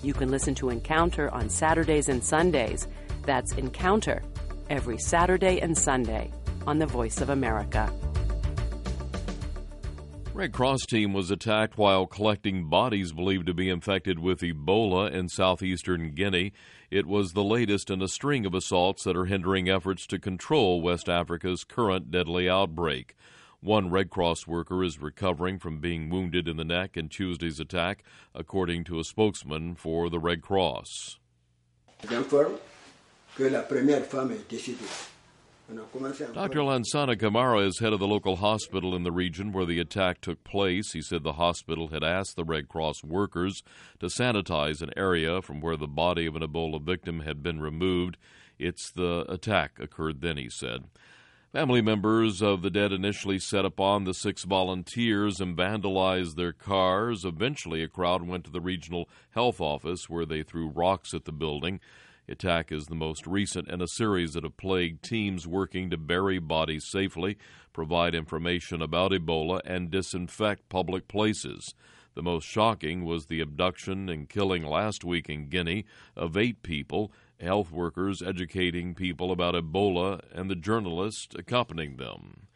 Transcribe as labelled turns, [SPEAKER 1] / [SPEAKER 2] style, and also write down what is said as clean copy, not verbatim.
[SPEAKER 1] You can listen to Encounter on Saturdays and Sundays. That's Encounter, every Saturday and Sunday on the Voice of America.
[SPEAKER 2] Red Cross team was attacked while collecting bodies believed to be infected with Ebola in southeastern Guinea. It was the latest in a string of assaults that are hindering efforts to control West Africa's current deadly outbreak. One Red Cross worker is recovering from being wounded in the neck in Tuesday's attack, according to a spokesman for the Red Cross. Dr. Lansana Camara is head of the local hospital in the region where the attack took place. He said the hospital had asked the Red Cross workers to sanitize an area from where the body of an Ebola victim had been removed. It's the attack occurred then, he said. Family members of the dead initially set upon the 6 volunteers and vandalized their cars. Eventually, a crowd went to the regional health office where they threw rocks at the building. The attack is the most recent in a series that have plagued teams working to bury bodies safely, provide information about Ebola, and disinfect public places. The most shocking was the abduction and killing last week in Guinea of 8 people, health workers educating people about Ebola and the journalist accompanying them.